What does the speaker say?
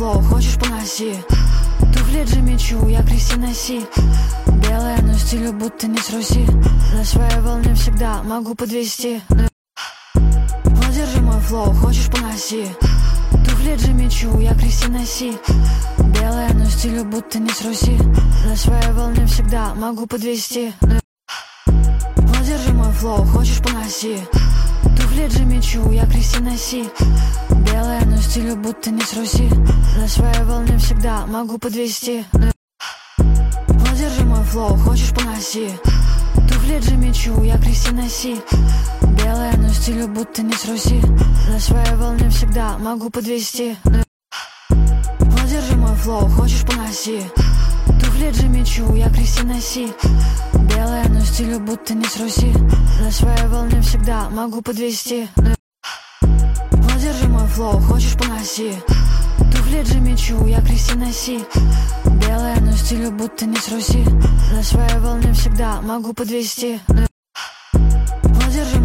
флоу, хочешь поноси. Туфли Джимми Чу, я Кристи носи. Белая, но стилю будто не с Руси. На своей волне всегда могу подвести. Вот держи мой флоу, хочешь поноси. Туфли Джимми Чу, я Кристи носи. Белая, но стилю будто не с Руси. На своей волне всегда могу подвести. Вот держи мой флоу, хочешь поноси. Туфли Джимми Чу, я Кристи носи. Белая, но стилю будто не с Руси. На своей волне всегда могу подвести. Вот держи мой флоу, хочешь поноси. Туфли Джимми Чу, я Кристи носи. Белая, но стилю будто не с Руси. На своей волне всегда могу подвести. Вот держи мой флоу, хочешь поноси. Туфли Джимми Чу, я Кристи носи. Белая, но стилю будто не с Руси. На своей волне всегда могу подвести. Вот держи мой флоу, хочешь поноси. Туфли Джимми Чу, я Кристи носи. Белая, но стилю будто не с Руси. На своей волне всегда могу подвести.